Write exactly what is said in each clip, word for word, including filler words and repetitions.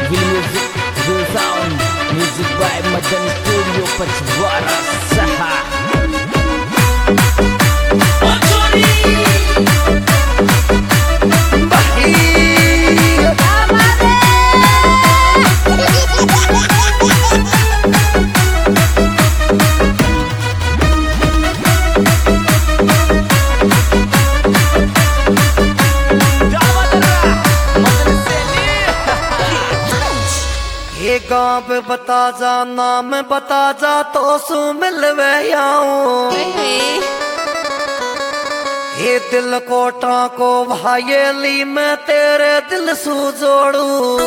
Real music, real sound. Music by Madan Studio Pachwara Saha. गाँव बता जा नाम बता जा तो सु मिलवे आऊं ये दिल को टाको भाईली मैं तेरे दिल सु जोड़ू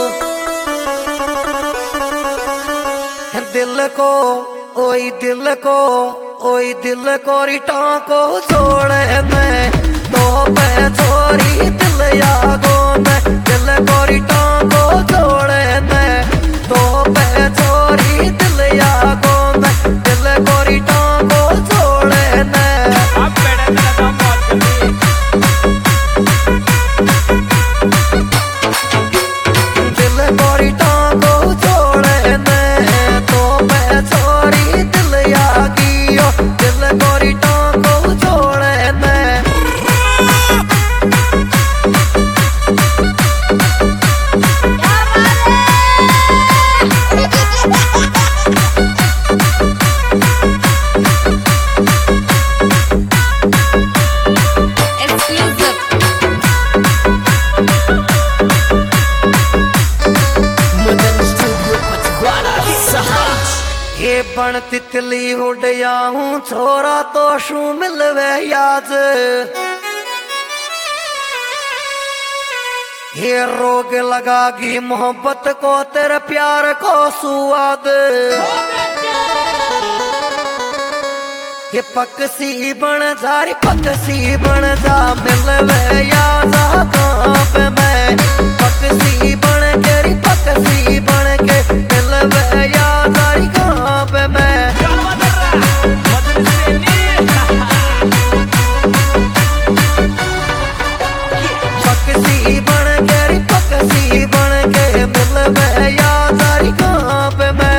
दिल को ओई दिल को ओई दिल को रिटा को जोड़े मैं तो पे छोरी दिल यागो मैं दिल को रिटा को जोड़े मैं तो पे छोरी दिल यागो मैं दिल को रिटा को जोड़े मैं अब बेड़े मेरा दाम बहुत कभी दिल को रिटा को जोड़े मैं तो पे छोरी दिल यागियो दिल को रिटा को जोड़े मैं बन तितली उड़या हूँ छोरा तो शू मिलवे याद ये रोग लगागी मोहब्बत को तेरे प्यार को सुआद ये पकसी बन जा री पकसी बन जा मिलवे याद कहाँ पे मैं पकसी बन के री पकसी बन के मिलवे याद कहाँ पे मैं पकसी बन के री पकसी बन के मिलवे याद कहाँ पे मैं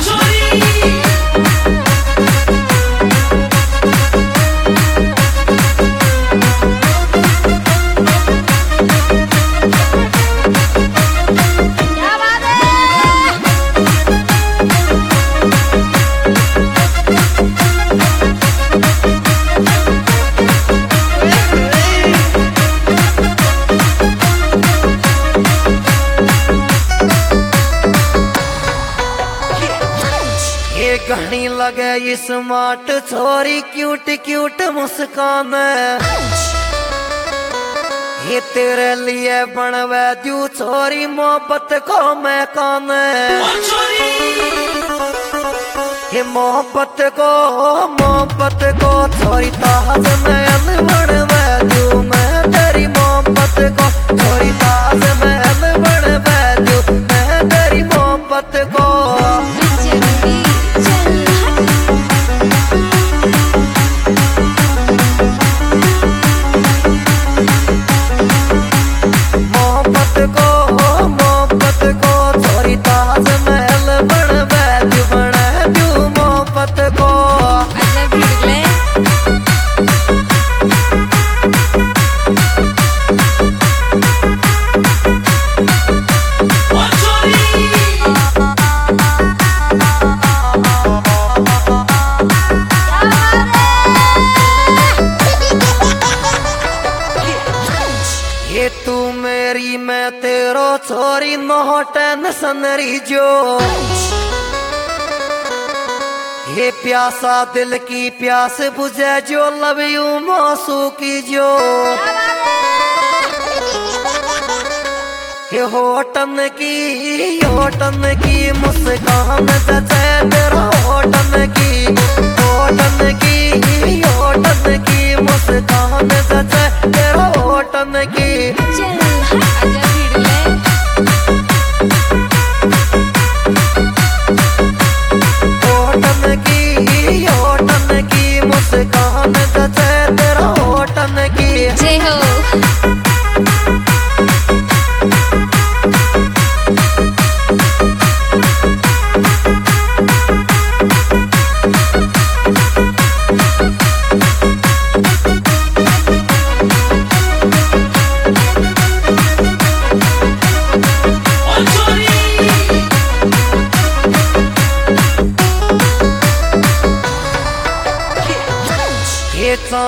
घनी लगे स्मार्ट छोरी क्यूट क्यूट मुस्कान ये तेरे लिए बनवे दू छोरी मोहब्बत को मैं कान ये मोहब्बत को मोहब्बत को छोरी ताज में बनवे दू मैं तेरी मोहब्बत को छोरी ताज में बनवे दू मैं तेरी मोहब्बत को तू मेरी मैं तेरो छोरी नो टेंशन री जो ये प्यासा दिल की प्यास बुझे जो लव यू मौसू की जो ये होटन की होटन की मुस्कान जचे तेरा होटन की होटन की होटन की मुस्कान जचे तेरा होटन की होटन की होटन की मुस्कान जचे तेरा होटन की जय हो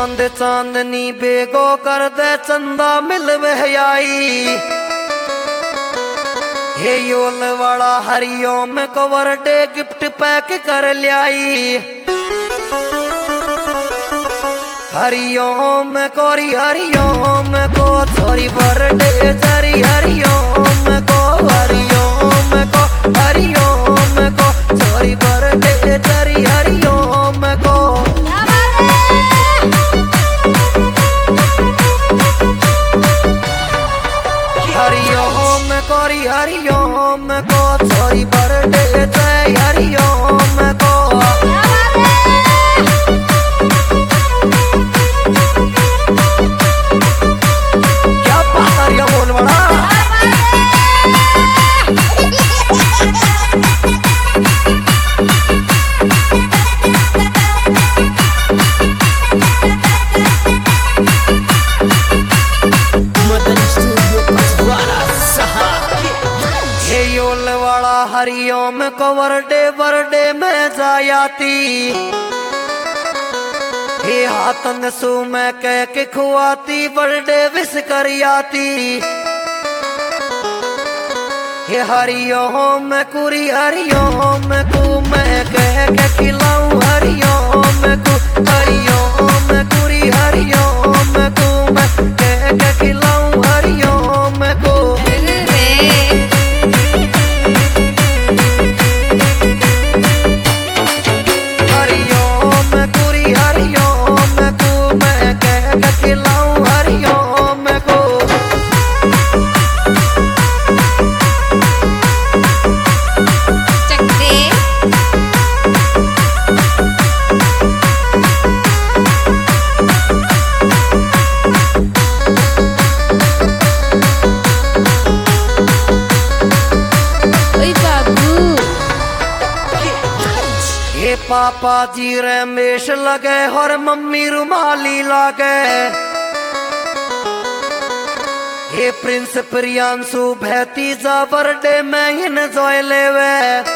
चांद चांदनी बेगो कर दे चंदा मिलवे आई हे योल वाला हरिओम को बर्थडे गिफ्ट पैक कर ल्याई हरिओम कोरी हरिओम को छोरी बर्थडे जरी हरिओम को हरिओम को हरिओम को छोरी बर्थडे जरी हरिओम को हरिओम कोरी हरिओम को छोरी बर्थडे जय हरिओम को हरिओम को बर्थडे बर्थडे में जायाती हे हाथन सु मैं कह के खुआती बर्थडे विश करियाती हे हरिओम कुरी हरिओम को मैं कह के खिलाऊं हरिओम को हरिओम कुरी हरिओम को मैं कह के खिलाऊं हरिओम को पापा जी रमेश लगे और मम्मी रुमाली लगे हे प्रिंस प्रियांशु भतीजा बर्थडे में इन जोय लेवे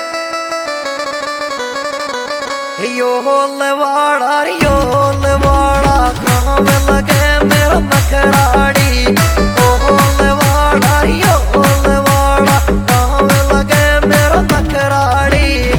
यो होलवाड़ा यो होलवाड़ा गाँव लगे मेरा नखराड़ी ओ होलवाड़ा यो होलवाड़ा गाँव लगे मेरा नखराड़ी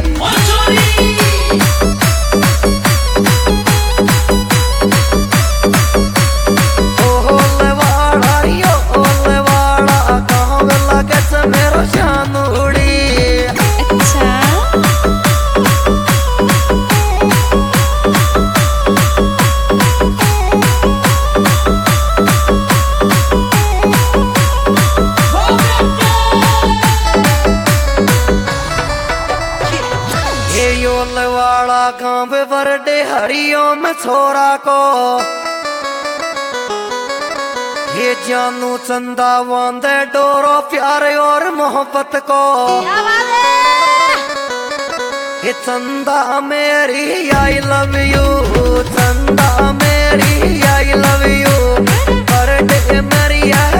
गाँव बर्थडे हरिओम छोरा को ये जानू चंदा वांदे डोरो प्यार और मोहब्बत को ये चंदा मेरी आई लव यू चंदा मेरी आई लव यू बर्थडे मेरी